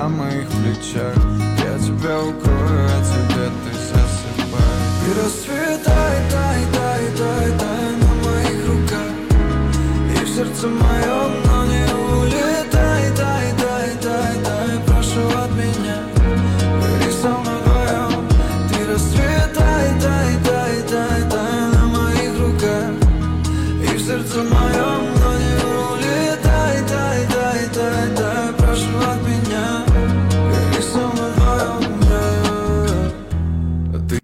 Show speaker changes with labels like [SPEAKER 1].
[SPEAKER 1] на моих плечах. Я тебя укрою, а тебе ты засыпай. И расцветай, тай, тай, тай, тай на моих руках. И в сердце моем